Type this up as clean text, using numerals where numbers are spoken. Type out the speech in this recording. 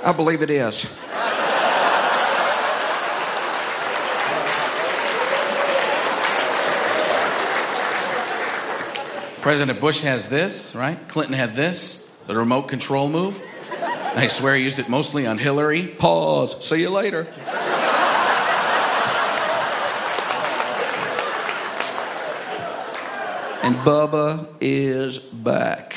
I believe it is. President Bush has this, right? Clinton had this, the remote control move. I swear he used it mostly on Hillary. Pause. See you later. And Bubba is back.